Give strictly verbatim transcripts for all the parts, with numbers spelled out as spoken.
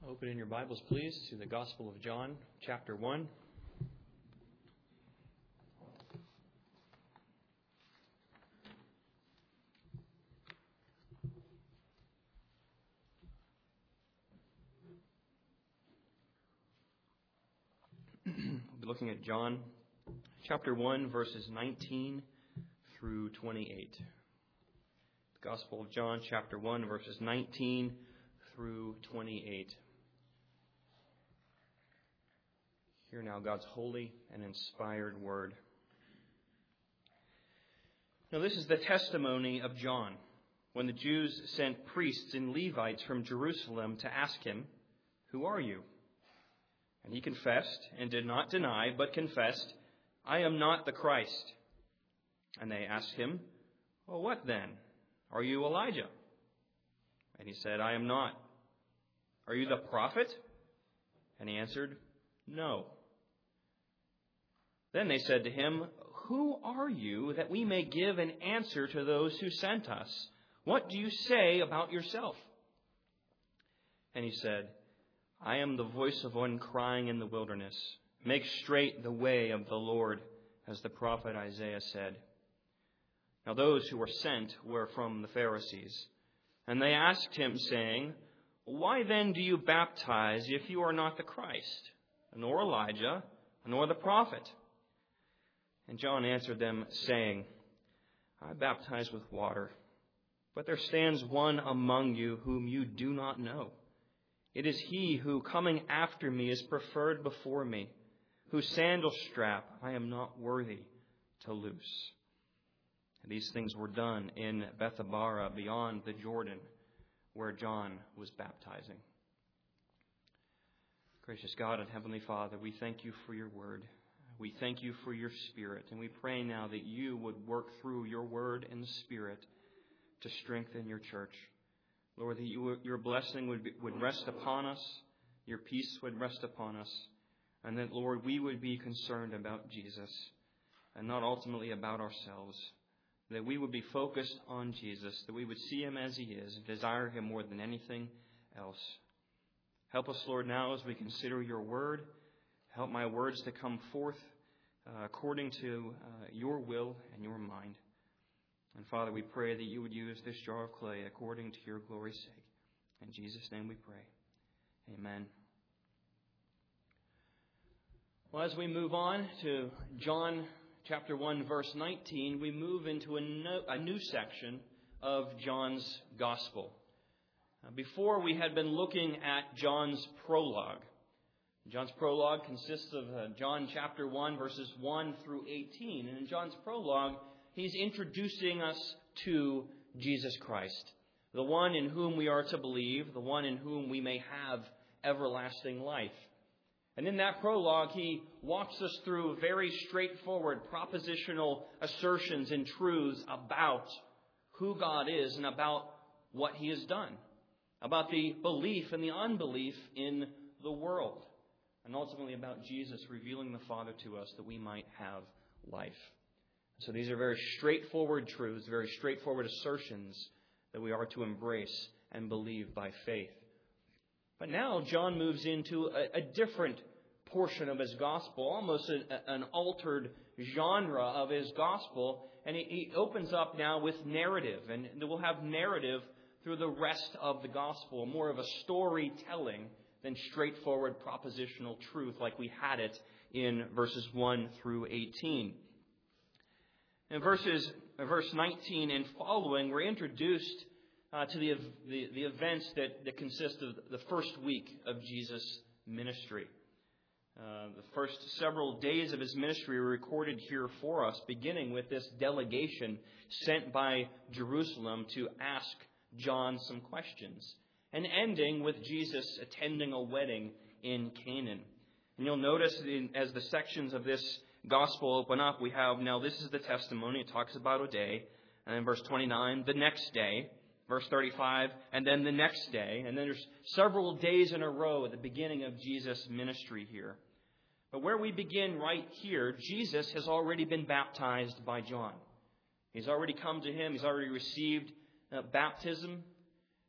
Open in your Bibles, please, to the Gospel of John, chapter one. We'll be looking at John, chapter one, verses nineteen through twenty-eight. The Gospel of John, chapter one, verses nineteen through twenty-eight. Hear now God's holy and inspired word. Now this is the testimony of John, when the Jews sent priests and Levites from Jerusalem to ask him, "Who are you?" And he confessed and did not deny, but confessed, "I am not the Christ." And they asked him, "Well, what then? Are you Elijah?" And he said, "I am not." "Are you the prophet?" And he answered, "No." Then they said to him, "Who are you, that we may give an answer to those who sent us? What do you say about yourself?" And he said, "I am the voice of one crying in the wilderness, 'Make straight the way of the Lord,' as the prophet Isaiah said." Now those who were sent were from the Pharisees. And they asked him, saying, "Why then do you baptize if you are not the Christ, nor Elijah, nor the prophet?" And John answered them, saying, "I baptize with water, but there stands one among you whom you do not know. It is he who, coming after me, is preferred before me, whose sandal strap I am not worthy to loose." And these things were done in Bethabara, beyond the Jordan, where John was baptizing. Gracious God and Heavenly Father, we thank you for your word. We thank you for your Spirit, and we pray now that you would work through your word and Spirit to strengthen your church. Lord, that you, your blessing would, be, would rest upon us, your peace would rest upon us, and that, Lord, we would be concerned about Jesus and not ultimately about ourselves. That we would be focused on Jesus, that we would see him as he is and desire him more than anything else. Help us, Lord, now as we consider your word. Help my words to come forth uh, according to uh, your will and your mind. And Father, we pray that you would use this jar of clay according to your glory's sake. In Jesus' name we pray. Amen. Well, as we move on to John chapter one, verse nineteen, we move into a, no, a new section of John's gospel. Uh, before, we had been looking at John's prologue. John's prologue consists of uh, John chapter one, verses one through eighteen. And in John's prologue, he's introducing us to Jesus Christ, the one in whom we are to believe, the one in whom we may have everlasting life. And in that prologue, he walks us through very straightforward propositional assertions and truths about who God is and about what he has done, about the belief and the unbelief in the world, and ultimately about Jesus revealing the Father to us that we might have life. So these are very straightforward truths, very straightforward assertions that we are to embrace and believe by faith. But now John moves into a, a different portion of his gospel, almost a, an altered genre of his gospel, and he, he opens up now with narrative, and we'll have narrative through the rest of the gospel, more of a storytelling than straightforward propositional truth like we had it in verses one through eighteen. In verses, verse nineteen and following, we're introduced uh, to the, the, the events that, that consist of the first week of Jesus' ministry. Uh, the first several days of his ministry are recorded here for us, beginning with this delegation sent by Jerusalem to ask John some questions, and ending with Jesus attending a wedding in Canaan. And you'll notice in, as the sections of this gospel open up, we have, now this is the testimony. It talks about a day. And then verse twenty-nine, the next day. Verse thirty-five, and then the next day. And then there's several days in a row at the beginning of Jesus' ministry here. But where we begin right here, Jesus has already been baptized by John. He's already come to him. He's already received uh, baptism.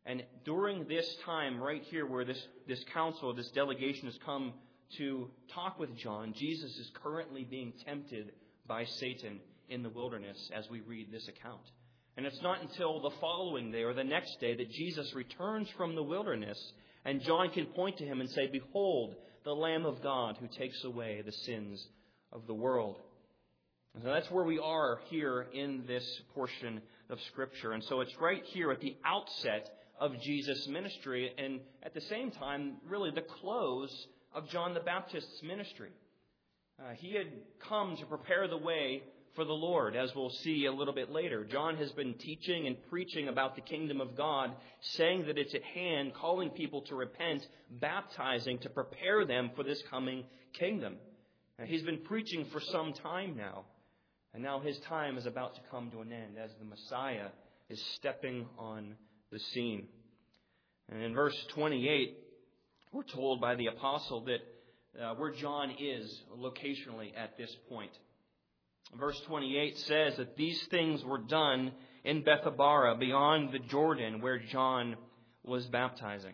And during this time right here where this, this council, this delegation has come to talk with John, Jesus is currently being tempted by Satan in the wilderness as we read this account. And it's not until the following day or the next day that Jesus returns from the wilderness and John can point to him and say, "Behold, the Lamb of God who takes away the sins of the world." And so that's where we are here in this portion of Scripture. And so it's right here at the outset of Jesus' ministry and at the same time, really the close of John the Baptist's ministry. Uh, he had come to prepare the way for the Lord, as we'll see a little bit later. John has been teaching and preaching about the kingdom of God, saying that it's at hand, calling people to repent, baptizing to prepare them for this coming kingdom. Now, he's been preaching for some time now, and now his time is about to come to an end as the Messiah is stepping on the scene. And in verse twenty-eight, we're told by the apostle that uh, where John is locationally at this point. Verse twenty-eight says that these things were done in Bethabara beyond the Jordan where John was baptizing.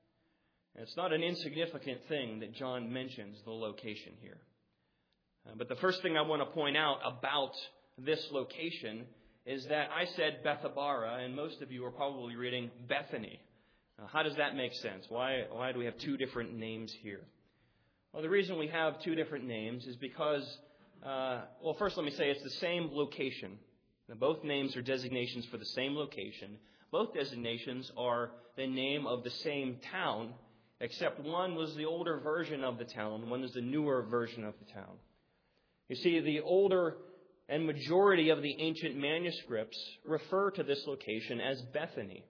And it's not an insignificant thing that John mentions the location here. Uh, but the first thing I want to point out about this location is that I said Bethabara, and most of you are probably reading Bethany. Uh, how does that make sense? Why, why do we have two different names here? Well, the reason we have two different names is because, uh, well, first let me say it's the same location. Now, both names are designations for the same location. Both designations are the name of the same town, except one was the older version of the town, one is the newer version of the town. You see, the older and majority of the ancient manuscripts refer to this location as Bethany.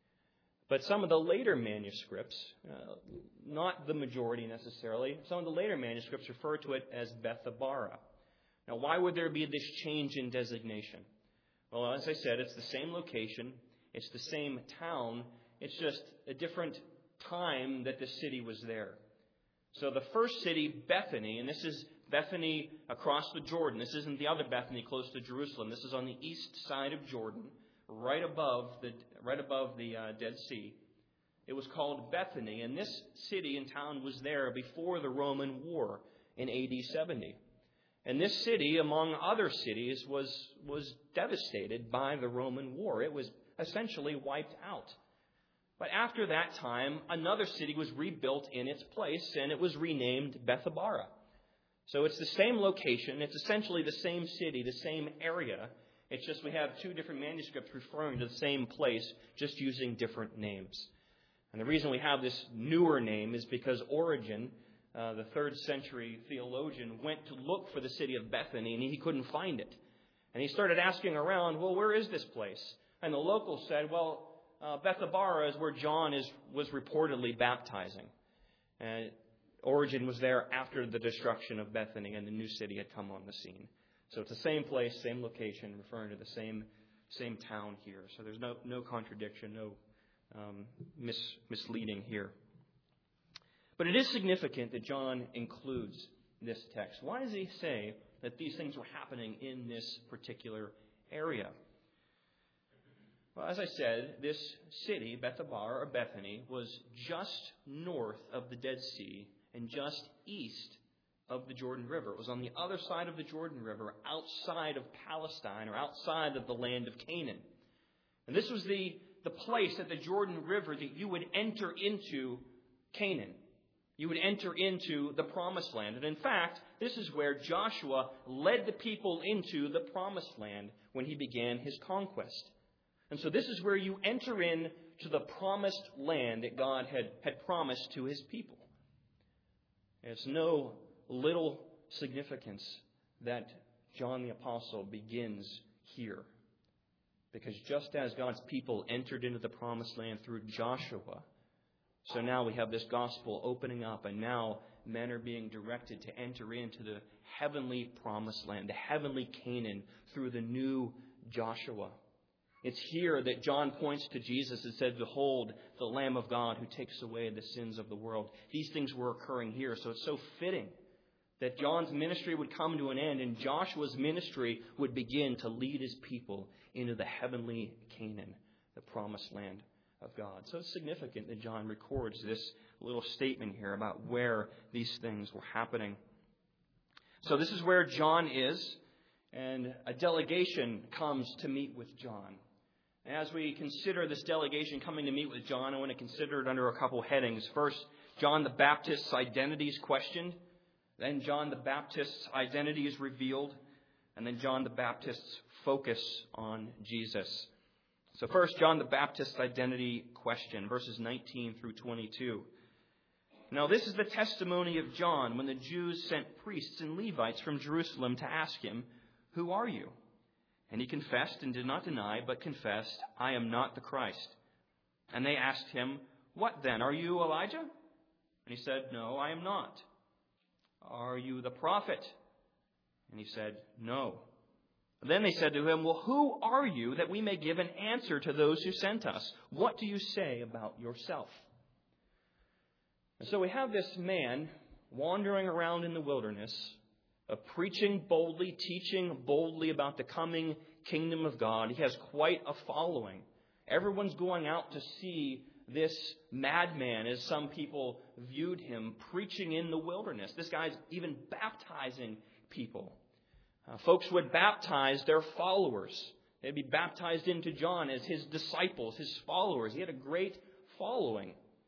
But some of the later manuscripts, uh, not the majority necessarily, some of the later manuscripts refer to it as Bethabara. Now, why would there be this change in designation? Well, as I said, it's the same location, it's the same town, it's just a different time that the city was there. So the first city, Bethany, and this is Bethany across the Jordan. This isn't the other Bethany close to Jerusalem. This is on the east side of Jordan, right above the right above the uh, Dead Sea. It was called Bethany, and this city and town was there before the Roman War in A D seventy. And this city, among other cities, was was devastated by the Roman War. It was essentially wiped out. But after that time, another city was rebuilt in its place, and it was renamed Bethabara. So it's the same location. It's essentially the same city, the same area. It's just we have two different manuscripts referring to the same place, just using different names. And the reason we have this newer name is because Origen, uh, the third century theologian, went to look for the city of Bethany, and he couldn't find it. And he started asking around, well, where is this place? And the locals said, well, uh, Bethabara is where John is was reportedly baptizing. And Origen was there after the destruction of Bethany, and the new city had come on the scene. So it's the same place, same location, referring to the same same town here. So there's no no contradiction, no um, mis, misleading here. But it is significant that John includes this text. Why does he say that these things were happening in this particular area? Well, as I said, this city, Bethabara or Bethany, was just north of the Dead Sea and just east of the Jordan River. It was on the other side of the Jordan River, outside of Palestine or outside of the land of Canaan. And this was the, the place at the Jordan River that you would enter into Canaan. You would enter into the Promised Land. And in fact, this is where Joshua led the people into the Promised Land when he began his conquest. And so this is where you enter in to the Promised Land that God had, had promised to his people. It's no little significance that John the Apostle begins here. Because just as God's people entered into the Promised Land through Joshua, so now we have this gospel opening up, and now men are being directed to enter into the heavenly Promised Land, the heavenly Canaan, through the new Joshua. It's here that John points to Jesus and said, behold, the Lamb of God who takes away the sins of the world. These things were occurring here, so it's so fitting that John's ministry would come to an end and Joshua's ministry would begin to lead his people into the heavenly Canaan, the Promised Land of God. So it's significant that John records this little statement here about where these things were happening. So this is where John is, and a delegation comes to meet with John. And as we consider this delegation coming to meet with John, I want to consider it under a couple headings. First, John the Baptist's identity is questioned. Then John the Baptist's identity is revealed. And then John the Baptist's focus on Jesus. So first, John the Baptist's identity question, verses nineteen through twenty-two. Now this is the testimony of John when the Jews sent priests and Levites from Jerusalem to ask him, "Who are you?" And he confessed and did not deny, but confessed, "I am not the Christ." And they asked him, "What then? Are you Elijah?" And he said, "No, I am not." "Are you the prophet?" And he said, "No." Then they said to him, "Well, who are you, that we may give an answer to those who sent us? What do you say about yourself?" And so we have this man wandering around in the wilderness, uh, preaching boldly, teaching boldly about the coming kingdom of God. He has quite a following. Everyone's going out to see this madman, as some people viewed him, preaching in the wilderness. This guy's even baptizing people. Uh, folks would baptize their followers. They'd be baptized into John as his disciples, his followers. He had a great following.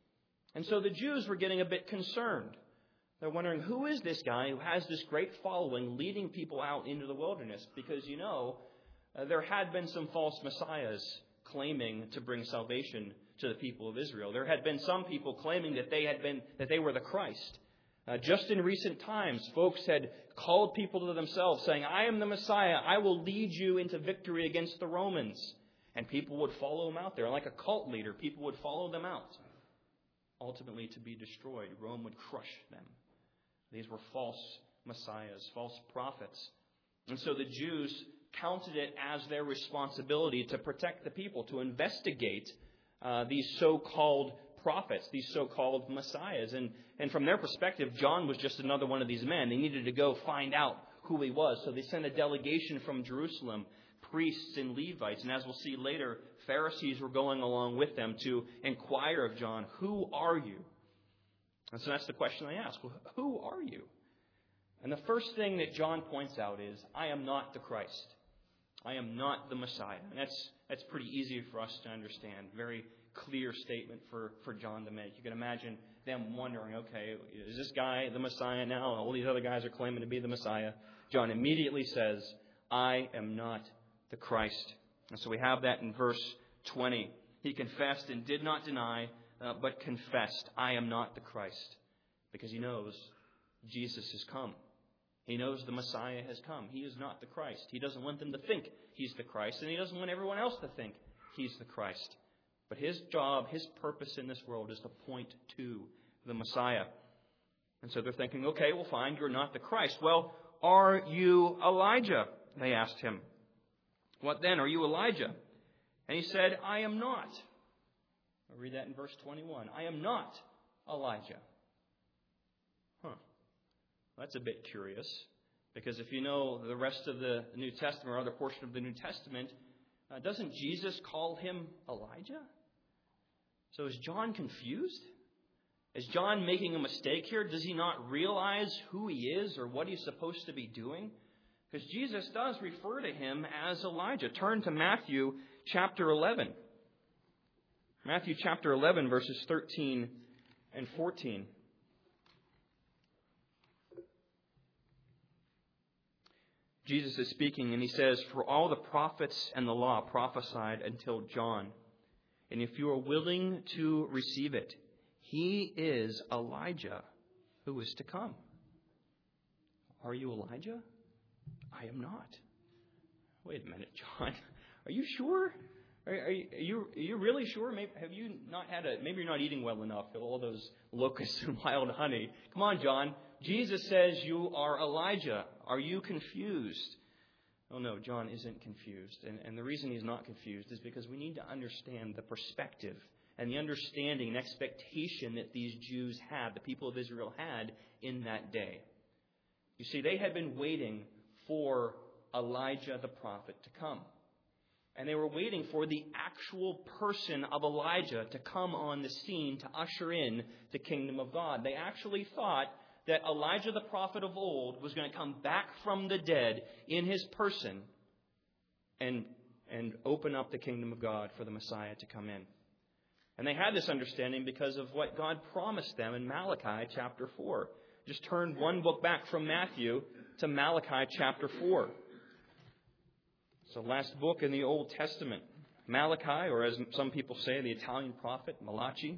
And so the Jews were getting a bit concerned. They're wondering, who is this guy who has this great following leading people out into the wilderness? Because, you know, uh, there had been some false messiahs claiming to bring salvation to the people of Israel. There had been some people claiming that they had been that they were the Christ. Uh, just in recent times, folks had called people to themselves, saying, "I am the Messiah. I will lead you into victory against the Romans." And people would follow them out there. Like a cult leader, people would follow them out, ultimately to be destroyed. Rome would crush them. These were false messiahs, false prophets. And so the Jews counted it as their responsibility to protect the people, to investigate uh, these so-called prophets, these so-called messiahs. And, and from their perspective, John was just another one of these men. They needed to go find out who he was. So they sent a delegation from Jerusalem, priests and Levites. And as we'll see later, Pharisees were going along with them to inquire of John, "Who are you?" And so that's the question they ask. Well, who are you? And the first thing that John points out is, "I am not the Christ. I am not the Messiah." And that's that's pretty easy for us to understand. Very clear statement for, for John to make. You can imagine them wondering, okay, is this guy the Messiah now? All these other guys are claiming to be the Messiah. John immediately says, "I am not the Christ." And so we have that in verse twenty. He confessed and did not deny, uh, but confessed, "I am not the Christ," because he knows Jesus has come. He knows the Messiah has come. He is not the Christ. He doesn't want them to think he's the Christ, and he doesn't want everyone else to think he's the Christ. But his job, his purpose in this world is to point to the Messiah. And so they're thinking, okay, well, fine, you're not the Christ. Well, are you Elijah? They asked him. "What then? Are you Elijah?" And he said, "I am not." I'll read that in verse twenty-one. "I am not Elijah." Huh. Well, that's a bit curious, because if you know the rest of the New Testament or other portion of the New Testament, uh, doesn't Jesus call him Elijah? So is John confused? Is John making a mistake here? Does he not realize who he is or what he's supposed to be doing? Because Jesus does refer to him as Elijah. Turn to Matthew chapter eleven. Matthew chapter eleven, verses thirteen and fourteen. Jesus is speaking, and he says, "For all the prophets and the law prophesied until John. And if you are willing to receive it, he is Elijah who is to come." Are you Elijah? I am not. Wait a minute, John. Are you sure? Are, are, you, are, you, are you really sure? Maybe, have you not had a, maybe you're not eating well enough. All those locusts and wild honey. Come on, John. Jesus says you are Elijah. Are you confused? Oh, no, John isn't confused. And, and the reason he's not confused is because we need to understand the perspective and the understanding and expectation that these Jews had, the people of Israel had in that day. You see, they had been waiting for Elijah the prophet to come. And they were waiting for the actual person of Elijah to come on the scene to usher in the kingdom of God. They actually thought that Elijah the prophet of old was going to come back from the dead in his person and, and open up the kingdom of God for the Messiah to come in. And they had this understanding because of what God promised them in Malachi chapter four. Just turn one book back from Matthew to Malachi chapter four. It's the last book in the Old Testament. Malachi, or as some people say, the Italian prophet, Malachi.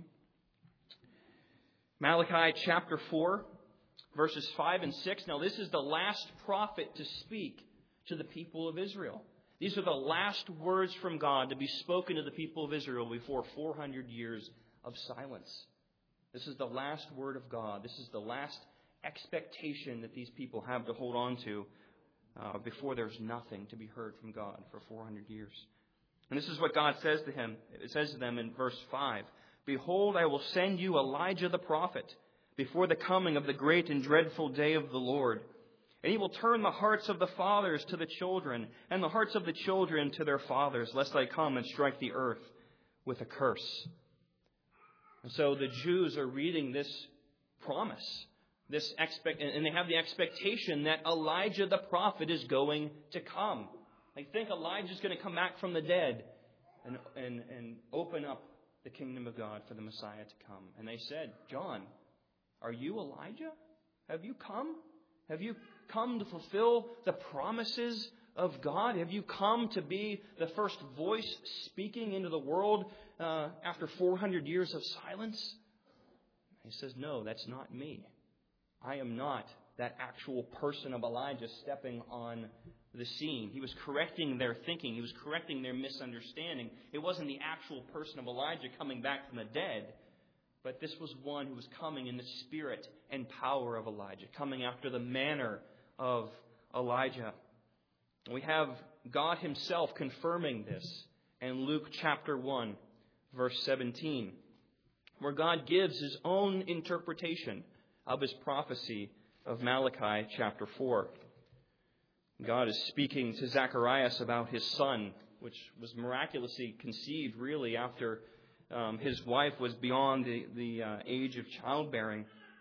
Malachi chapter four, verses five and six. Now, this is the last prophet to speak to the people of Israel. These are the last words from God to be spoken to the people of Israel before four hundred years of silence. This is the last word of God. This is the last expectation that these people have to hold on to uh, before there's nothing to be heard from God for four hundred years. And this is what God says to him. It says to them in verse five, "Behold, I will send you Elijah the prophet before the coming of the great and dreadful day of the Lord. And he will turn the hearts of the fathers to the children, and the hearts of the children to their fathers, lest I come and strike the earth with a curse." And so the Jews are reading this promise, this expect, and they have the expectation that Elijah the prophet is going to come. They think Elijah's going to come back from the dead and, and, and open up the kingdom of God for the Messiah to come. And they said, "John, are you Elijah? Have you come? Have you come to fulfill the promises of God? Have you come to be the first voice speaking into the world uh, after four hundred years of silence?" He says, "No, that's not me. I am not that actual person of Elijah stepping on the scene." He was correcting their thinking. He was correcting their misunderstanding. It wasn't the actual person of Elijah coming back from the dead, but this was one who was coming in the spirit and power of Elijah, coming after the manner of Elijah. We have God himself confirming this in Luke chapter one, verse seventeen, where God gives his own interpretation of his prophecy of Malachi chapter four. God is speaking to Zacharias about his son, which was miraculously conceived really after um, his wife was beyond the, the uh, age of childbearing.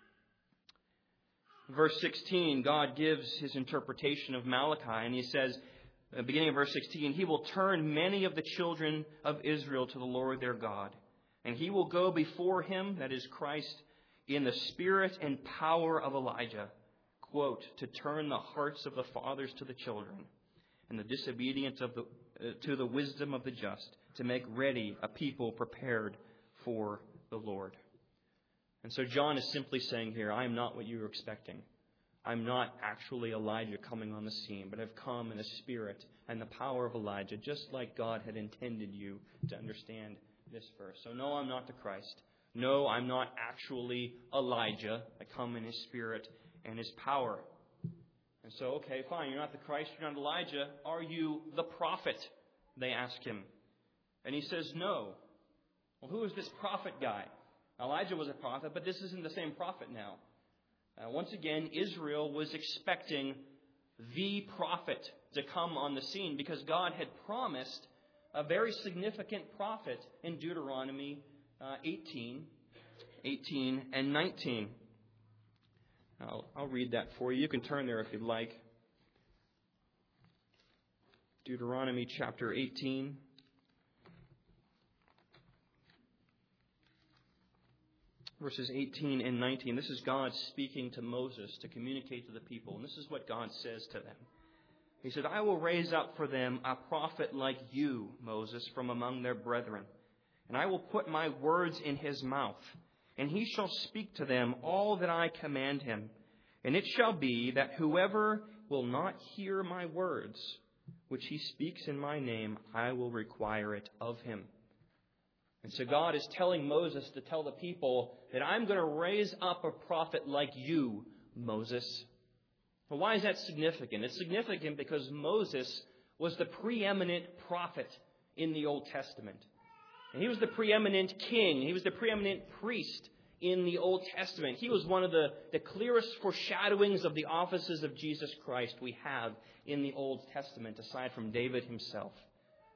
Verse sixteen, God gives his interpretation of Malachi, and he says, at the beginning of verse sixteen, "He will turn many of the children of Israel to the Lord their God, and he will go before him," that is Christ, "in the spirit and power of Elijah," quote, "to turn the hearts of the fathers to the children, and the disobedient of the, uh, to the wisdom of the just, to make ready a people prepared for the Lord." And so John is simply saying here, I am not what you were expecting. I'm not actually Elijah coming on the scene, but I've come in the spirit and the power of Elijah, just like God had intended you to understand this verse. So no, I'm not the Christ. No, I'm not actually Elijah. I come in his spirit and his power. And so, okay, fine, you're not the Christ, you're not Elijah. Are you the prophet? They ask him. And he says, no. Well, who is this prophet guy? Elijah was a prophet, but this isn't the same prophet now. Uh, once again, Israel was expecting the prophet to come on the scene because God had promised a very significant prophet in Deuteronomy uh, eighteen, eighteen and nineteen. I'll, I'll read that for you. You can turn there if you'd like. Deuteronomy chapter eighteen. Verses eighteen and nineteen. This is God speaking to Moses to communicate to the people. And this is what God says to them. He said, "I will raise up for them a prophet like you, Moses, from among their brethren. And I will put my words in his mouth. And he shall speak to them all that I command him. And it shall be that whoever will not hear my words, which he speaks in my name, I will require it of him." And so God is telling Moses to tell the people that I'm going to raise up a prophet like you, Moses. Well, why is that significant? It's significant because Moses was the preeminent prophet in the Old Testament. And he was the preeminent king. He was the preeminent priest in the Old Testament. He was one of the, the clearest foreshadowings of the offices of Jesus Christ we have in the Old Testament, aside from David himself.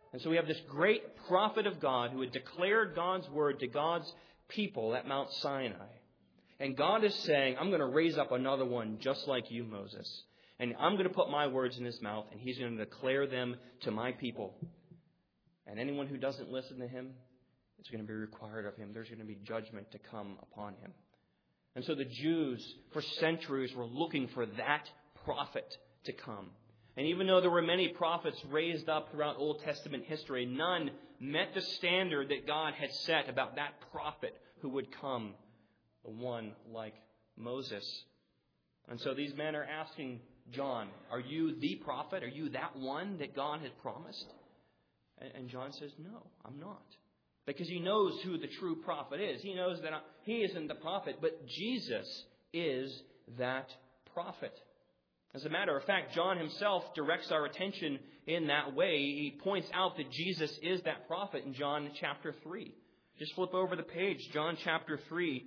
And so we have this great prophet of God who had declared God's word to God's people at Mount Sinai. And God is saying, I'm going to raise up another one just like you, Moses. And I'm going to put my words in his mouth, and he's going to declare them to my people. And anyone who doesn't listen to him, it's going to be required of him. There's going to be judgment to come upon him. And so the Jews, for centuries, were looking for that prophet to come. And even though there were many prophets raised up throughout Old Testament history, none met the standard that God had set about that prophet who would come, the one like Moses. And so these men are asking John, are you the prophet? Are you that one that God had promised? And John says, no, I'm not. Because he knows who the true prophet is. He knows that he isn't the prophet, but Jesus is that prophet. As a matter of fact, John himself directs our attention in that way. He points out that Jesus is that prophet in John chapter three. Just flip over the page, John chapter three,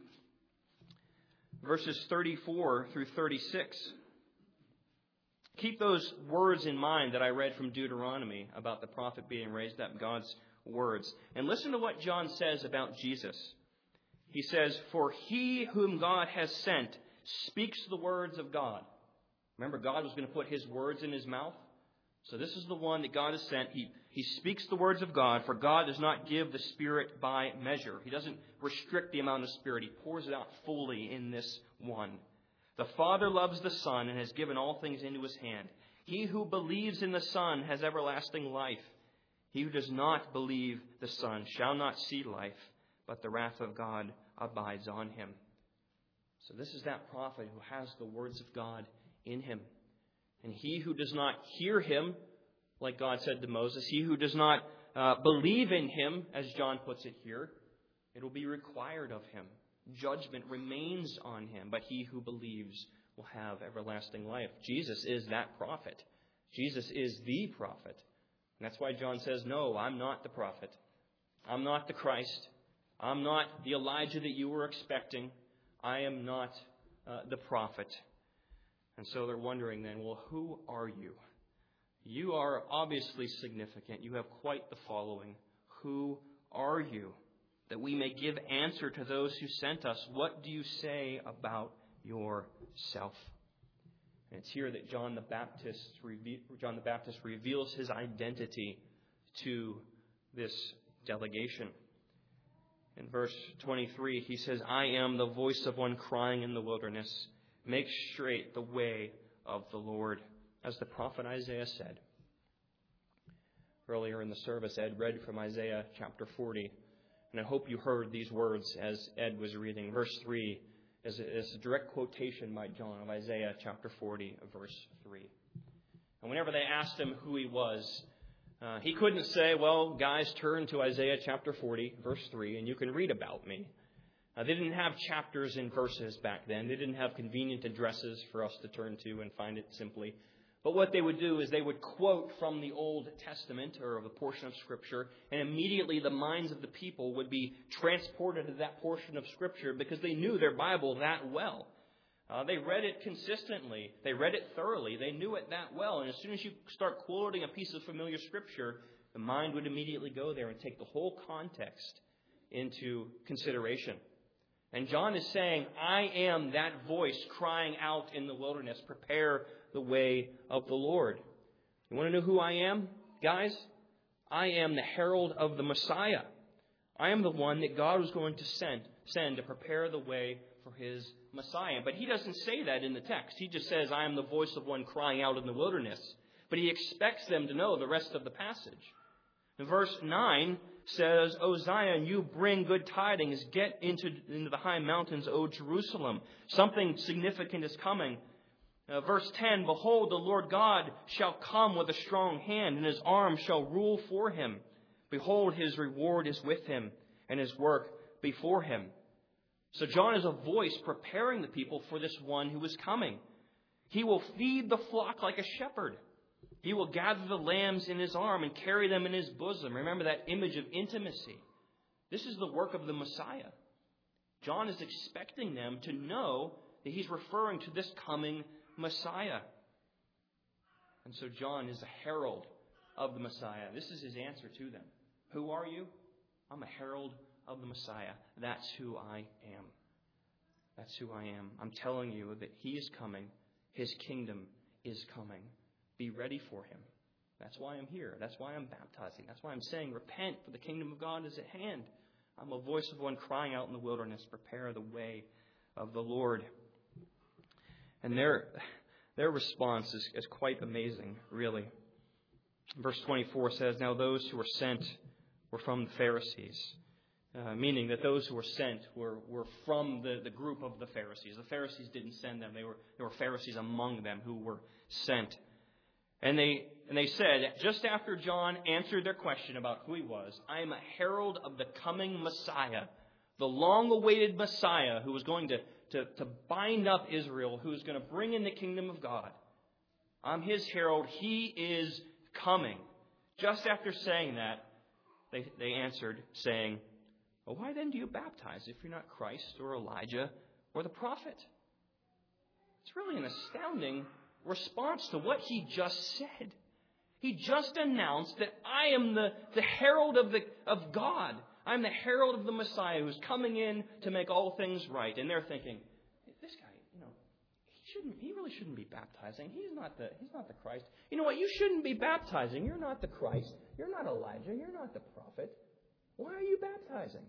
verses thirty-four through thirty-six. Keep those words in mind that I read from Deuteronomy about the prophet being raised up, God's words. And listen to what John says about Jesus. He says, for he whom God has sent speaks the words of God. Remember, God was going to put his words in his mouth. So this is the one that God has sent. He, he speaks the words of God, for God does not give the Spirit by measure. He doesn't restrict the amount of Spirit. He pours it out fully in this one. The Father loves the Son and has given all things into his hand. He who believes in the Son has everlasting life. He who does not believe the Son shall not see life, but the wrath of God abides on him. So this is that prophet who has the words of God in him. And he who does not hear him, like God said to Moses, he who does not uh, believe in him, as John puts it here, it will be required of him. Judgment remains on him, but he who believes will have everlasting life. Jesus is that prophet. Jesus is the prophet. And that's why John says, no, I'm not the prophet. I'm not the Christ. I'm not the Elijah that you were expecting. I am not uh, the prophet. And so they're wondering then, well, who are you? You are obviously significant. You have quite the following. Who are you? That we may give answer to those who sent us. What do you say about yourself? And it's here that John the Baptist, John the Baptist reveals his identity to this delegation. In verse twenty-three, he says, I am the voice of one crying in the wilderness. Make straight the way of the Lord, as the prophet Isaiah said. Earlier in the service, Ed read from Isaiah chapter forty. And I hope you heard these words as Ed was reading. Verse three is a, is a direct quotation by John of Isaiah chapter forty, verse three. And whenever they asked him who he was, uh, he couldn't say, well, guys, turn to Isaiah chapter forty, verse three, and you can read about me. Uh, they didn't have chapters and verses back then. They didn't have convenient addresses for us to turn to and find it simply. But what they would do is they would quote from the Old Testament or of a portion of Scripture, and immediately the minds of the people would be transported to that portion of Scripture because they knew their Bible that well. Uh, they read it consistently. They read it thoroughly. They knew it that well. And as soon as you start quoting a piece of familiar Scripture, the mind would immediately go there and take the whole context into consideration. And John is saying, I am that voice crying out in the wilderness, prepare the way of the Lord. You want to know who I am, guys? I am the herald of the Messiah. I am the one that God was going to send, send to prepare the way for his Messiah. But he doesn't say that in the text. He just says, I am the voice of one crying out in the wilderness. But he expects them to know the rest of the passage. And verse nine says, O Zion, you bring good tidings. Get into, into the high mountains, O Jerusalem. Something significant is coming. Uh, verse ten, behold, the Lord God shall come with a strong hand, and his arm shall rule for him. Behold, his reward is with him, and his work before him. So John is a voice preparing the people for this one who is coming. He will feed the flock like a shepherd. He will gather the lambs in his arm and carry them in his bosom. Remember that image of intimacy. This is the work of the Messiah. John is expecting them to know that he's referring to this coming Messiah. And so John is a herald of the Messiah. This is his answer to them. Who are you? I'm a herald of the Messiah. That's who I am. That's who I am. I'm telling you that he is coming. His kingdom is coming. Be ready for him. That's why I'm here. That's why I'm baptizing. That's why I'm saying, repent, for the kingdom of God is at hand. I'm a voice of one crying out in the wilderness, prepare the way of the Lord. And their, their response is, is quite amazing, really. Verse twenty-four says, now those who were sent were from the Pharisees. Uh, meaning that those who were sent were, were from the, the group of the Pharisees. The Pharisees didn't send them. They were, there were Pharisees among them who were sent. And they and they said, just after John answered their question about who he was, I am a herald of the coming Messiah, the long-awaited Messiah who was going to, to, to bind up Israel, who is going to bring in the kingdom of God. I'm his herald. He is coming. Just after saying that, they, they answered, saying, well, why then do you baptize if you're not Christ or Elijah or the prophet? It's really an astounding response to what he just said. He just announced that I am the, the herald of the of God. I'm the herald of the Messiah who's coming in to make all things right. And they're thinking, this guy, you know, he shouldn't he really shouldn't be baptizing. He's not the he's not the Christ. You know what? You shouldn't be baptizing. You're not the Christ. You're not Elijah. You're not the prophet. Why are you baptizing?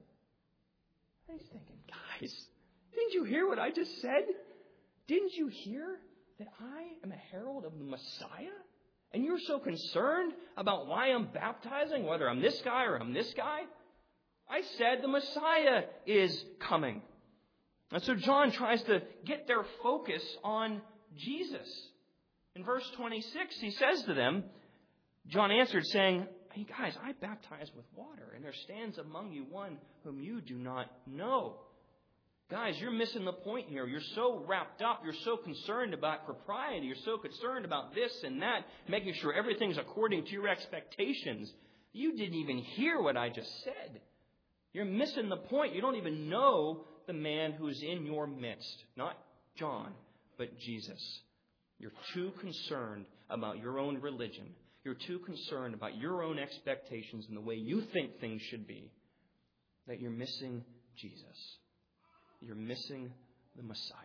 And he's thinking, guys, didn't you hear what I just said? Didn't you hear that I am a herald of the Messiah? And you're so concerned about why I'm baptizing, whether I'm this guy or I'm this guy? I said the Messiah is coming. And so John tries to get their focus on Jesus. In verse twenty-six, he says to them, John answered, saying, hey guys, I baptize with water, and there stands among you one whom you do not know. Guys, you're missing the point here. You're so wrapped up. You're so concerned about propriety. You're so concerned about this and that, making sure everything's according to your expectations. You didn't even hear what I just said. You're missing the point. You don't even know the man who's in your midst. Not John, but Jesus. You're too concerned about your own religion. You're too concerned about your own expectations and the way you think things should be, that you're missing Jesus. You're missing the Messiah.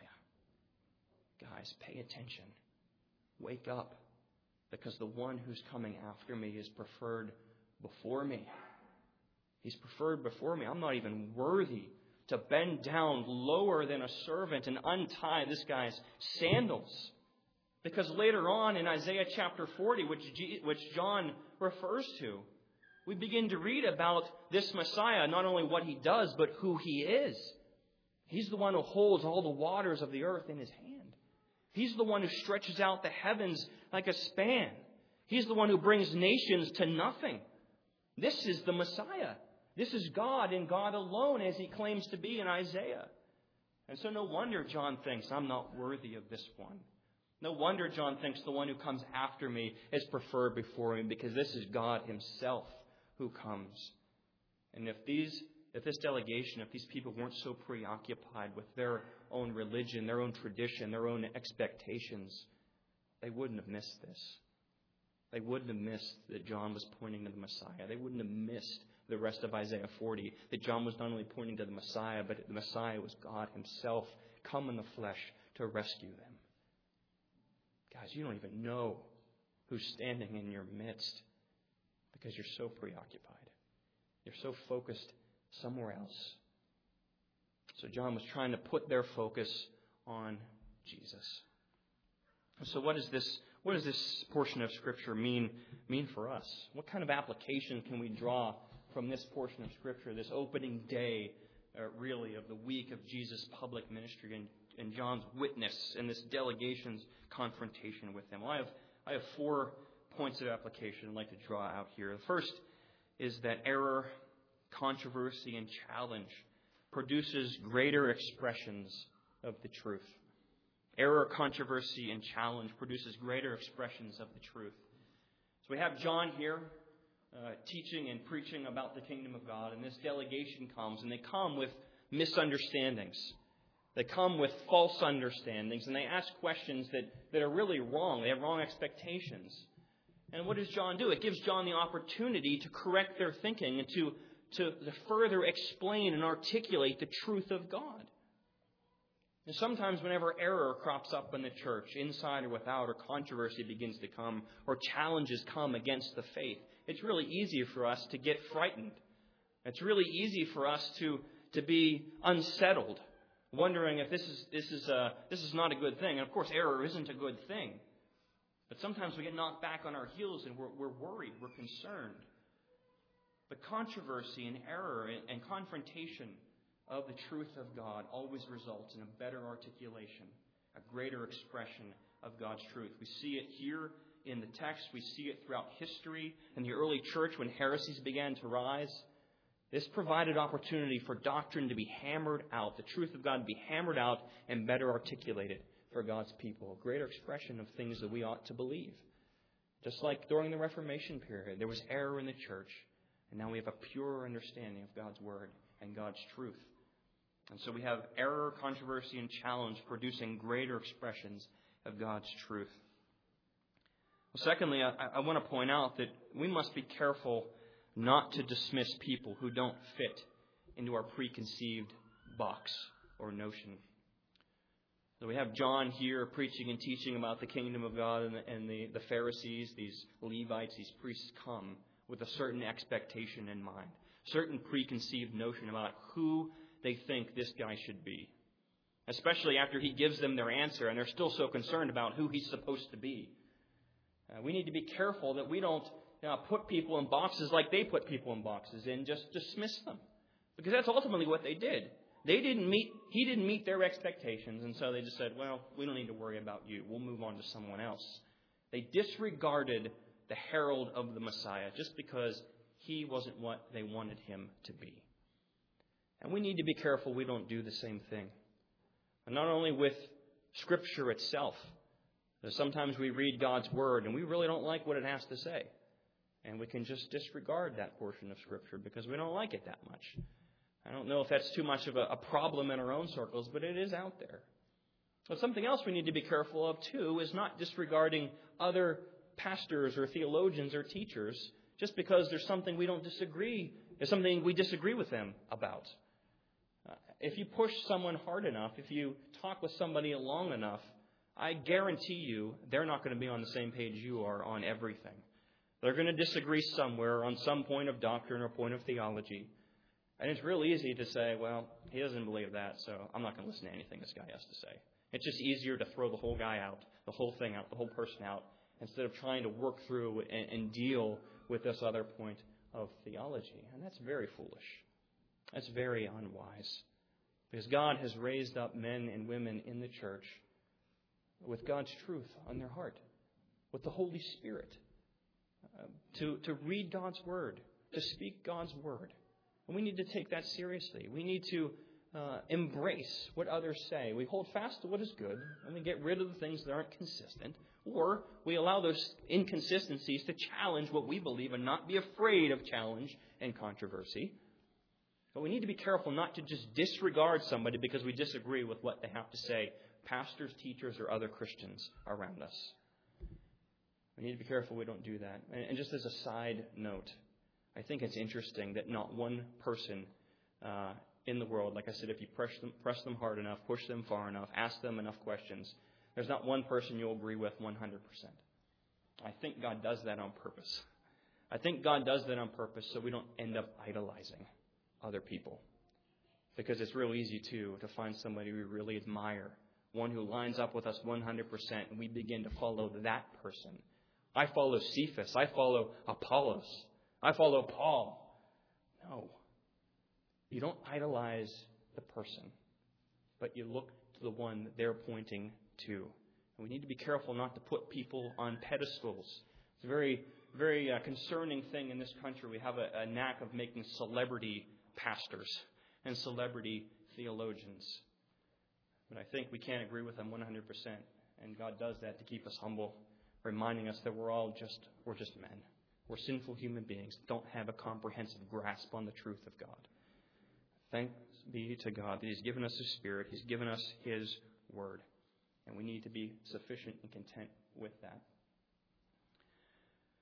Guys, pay attention. Wake up. Because the one who's coming after me is preferred before me. He's preferred before me. I'm not even worthy to bend down lower than a servant and untie this guy's sandals. Because later on in Isaiah chapter forty, which, G, which John refers to, we begin to read about this Messiah, not only what he does, but who he is. He's the one who holds all the waters of the earth in his hand. He's the one who stretches out the heavens like a span. He's the one who brings nations to nothing. This is the Messiah. This is God and God alone, as he claims to be in Isaiah. And so no wonder John thinks, I'm not worthy of this one. No wonder John thinks the one who comes after me is preferred before me, because this is God himself who comes. And if these If this delegation, if these people weren't so preoccupied with their own religion, their own tradition, their own expectations, they wouldn't have missed this. They wouldn't have missed that John was pointing to the Messiah. They wouldn't have missed the rest of Isaiah forty, that John was not only pointing to the Messiah, but the Messiah was God himself come in the flesh to rescue them. Guys, you don't even know who's standing in your midst because you're so preoccupied. You're so focused somewhere else. So John was trying to put their focus on Jesus. So what does this what does this portion of Scripture mean mean for us? What kind of application can we draw from this portion of Scripture, this opening day, uh, really, of the week of Jesus' public ministry and, and John's witness and this delegation's confrontation with him? Well, I have I have four points of application I'd like to draw out here. The first is that error, controversy, and challenge produces greater expressions of the truth. Error, controversy, and challenge produces greater expressions of the truth. So we have John here uh, teaching and preaching about the kingdom of God, and this delegation comes, and they come with misunderstandings. They come with false understandings, and they ask questions that, that are really wrong. They have wrong expectations. And what does John do? It gives John the opportunity to correct their thinking and to, to, to further explain and articulate the truth of God. And sometimes whenever error crops up in the church, inside or without, or controversy begins to come, or challenges come against the faith, it's really easy for us to get frightened. It's really easy for us to, to be unsettled, wondering if this is this is a, this is not a good thing. And of course, error isn't a good thing. But sometimes we get knocked back on our heels and we're, we're worried, we're concerned. But controversy and error and, and confrontation of the truth of God always results in a better articulation, a greater expression of God's truth. We see it here in the text. We see it throughout history. In the early church, when heresies began to rise, this provided opportunity for doctrine to be hammered out, the truth of God to be hammered out and better articulated for God's people, a greater expression of things that we ought to believe. Just like during the Reformation period, there was error in the church, and now we have a purer understanding of God's Word and God's truth. And so we have error, controversy, and challenge producing greater expressions of God's truth. Well, secondly, I, I want to point out that we must be careful not to dismiss people who don't fit into our preconceived box or notion. So we have John here preaching and teaching about the kingdom of God, and, the, and the, the Pharisees, these Levites, these priests come with a certain expectation in mind, certain preconceived notion about who they think this guy should be, especially after he gives them their answer and they're still so concerned about who he's supposed to be. Uh, we need to be careful that we don't you know, put people in boxes like they put people in boxes and just dismiss them, because that's ultimately what they did. They didn't meet, he didn't meet their expectations, and so they just said, well, we don't need to worry about you. We'll move on to someone else. They disregarded the herald of the Messiah just because he wasn't what they wanted him to be. And we need to be careful we don't do the same thing. And not only with Scripture itself. Sometimes we read God's Word and we really don't like what it has to say. And we can just disregard that portion of Scripture because we don't like it that much. I don't know if that's too much of a, a problem in our own circles, but it is out there. But something else we need to be careful of, too, is not disregarding other pastors or theologians or teachers just because there's something we don't disagree, there's something we disagree with them about. Uh, if you push someone hard enough, if you talk with somebody long enough, I guarantee you they're not going to be on the same page you are on everything. They're going to disagree somewhere on some point of doctrine or point of theology. And it's real easy to say, well, he doesn't believe that, so I'm not going to listen to anything this guy has to say. It's just easier to throw the whole guy out, the whole thing out, the whole person out, instead of trying to work through and, and deal with this other point of theology. And that's very foolish. That's very unwise. Because God has raised up men and women in the church with God's truth on their heart, with the Holy Spirit, uh, to, to read God's Word, to speak God's Word. And we need to take that seriously. We need to uh, embrace what others say. We hold fast to what is good, and we get rid of the things that aren't consistent. Or we allow those inconsistencies to challenge what we believe and not be afraid of challenge and controversy. But we need to be careful not to just disregard somebody because we disagree with what they have to say, pastors, teachers, or other Christians around us. We need to be careful we don't do that. And just as a side note, I think it's interesting that not one person uh, in the world, like I said, if you press them, press them hard enough, push them far enough, ask them enough questions, there's not one person you'll agree with one hundred percent. I think God does that on purpose. I think God does that on purpose so we don't end up idolizing other people. Because it's real easy, too, to find somebody we really admire, one who lines up with us one hundred percent, and we begin to follow that person. I follow Cephas. I follow Apollos. I follow Paul. No. You don't idolize the person, but you look to the one that they're pointing to. And we need to be careful not to put people on pedestals. It's a very, very uh, concerning thing in this country. We have a, a knack of making celebrity pastors and celebrity theologians. But I think we can't agree with them one hundred percent. And God does that to keep us humble, reminding us that we're all just, we're just men. We're sinful human beings, don't have a comprehensive grasp on the truth of God. Thanks be to God that He's given us His Spirit. He's given us His Word. And we need to be sufficient and content with that.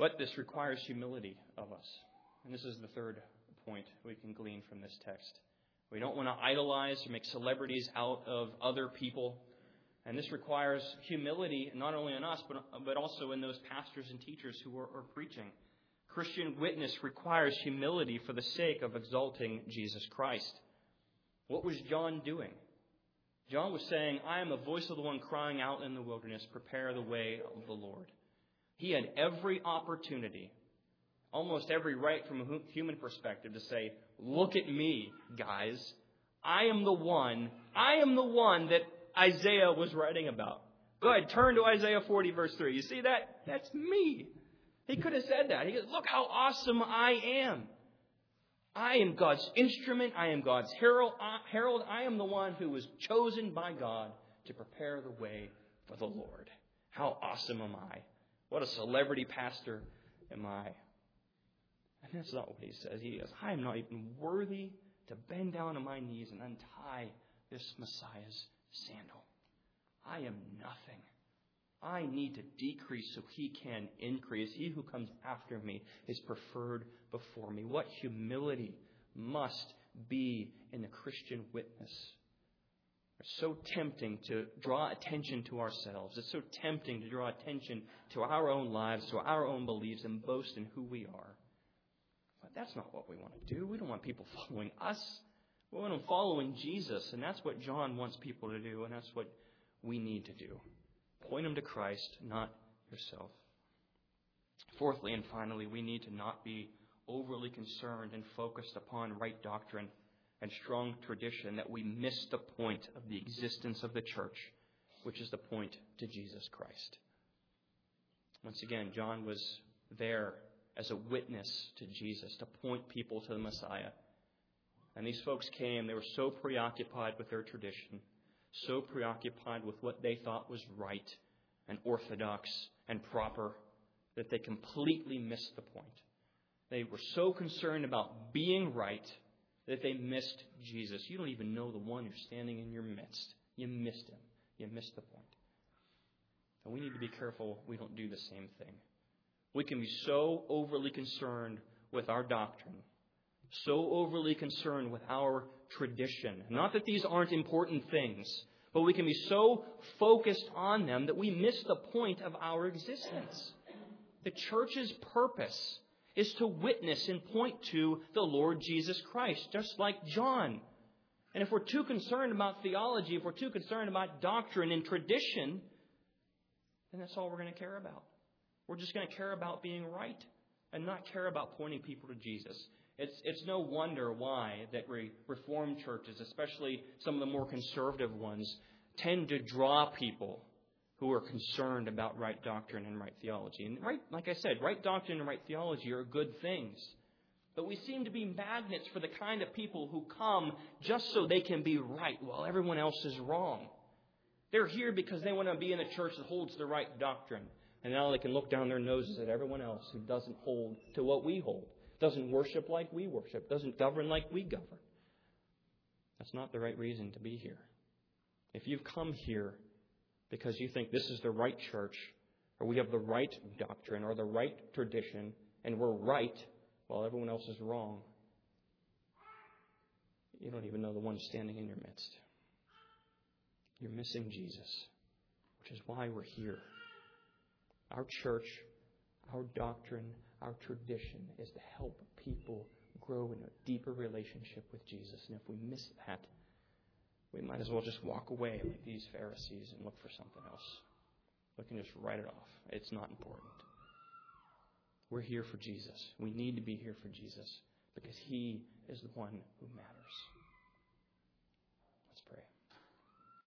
But this requires humility of us. And this is the third point we can glean from this text. We don't want to idolize or make celebrities out of other people. And this requires humility, not only in us, but, but also in those pastors and teachers who are, are preaching. Christian witness requires humility for the sake of exalting Jesus Christ. What was John doing? John was saying, I am the voice of the one crying out in the wilderness, prepare the way of the Lord. He had every opportunity, almost every right from a human perspective, to say, look at me, guys. I am the one, I am the one that Isaiah was writing about. Go ahead, turn to Isaiah forty, verse three. You see that? That's me. He could have said that. He goes, look how awesome I am. I am God's instrument. I am God's herald. I am the one who was chosen by God to prepare the way for the Lord. How awesome am I? What a celebrity pastor am I? And that's not what he says. He goes, I am not even worthy to bend down on my knees and untie this Messiah's sandal. I am nothing. I need to decrease so he can increase. He who comes after me is preferred before me. What humility must be in the Christian witness. It's so tempting to draw attention to ourselves. It's so tempting to draw attention to our own lives, to our own beliefs, and boast in who we are. But that's not what we want to do. We don't want people following us. We want them following Jesus. And that's what John wants people to do, and that's what we need to do. Point them to Christ, not yourself. Fourthly and finally, we need to not be overly concerned and focused upon right doctrine and strong tradition that we miss the point of the existence of the church, which is the point to Jesus Christ. Once again, John was there as a witness to Jesus, to point people to the Messiah. And these folks came, they were so preoccupied with their tradition, so preoccupied with what they thought was right and orthodox and proper, that they completely missed the point. They were so concerned about being right that they missed Jesus. You don't even know the one who's standing in your midst. You missed him. You missed the point. And we need to be careful we don't do the same thing. We can be so overly concerned with our doctrine, so overly concerned with our tradition. Not that these aren't important things, but we can be so focused on them that we miss the point of our existence. The church's purpose is to witness and point to the Lord Jesus Christ, just like John. And if we're too concerned about theology, if we're too concerned about doctrine and tradition, then that's all we're going to care about. We're just going to care about being right and not care about pointing people to Jesus. It's, it's no wonder why that re- Reformed churches, especially some of the more conservative ones, tend to draw people who are concerned about right doctrine and right theology. And right, like I said, right doctrine and right theology are good things. But we seem to be magnets for the kind of people who come just so they can be right while everyone else is wrong. They're here because they want to be in a church that holds the right doctrine. And now they can look down their noses at everyone else who doesn't hold to what we hold, doesn't worship like we worship, doesn't govern like we govern. That's not the right reason to be here. If you've come here because you think this is the right church, or we have the right doctrine or the right tradition, and we're right while everyone else is wrong, you don't even know the one standing in your midst. You're missing Jesus, which is why we're here. Our church, our doctrine, our tradition is to help people grow in a deeper relationship with Jesus. And if we miss that, we might as well just walk away like these Pharisees and look for something else. We can just write it off. It's not important. We're here for Jesus. We need to be here for Jesus because he is the one who matters.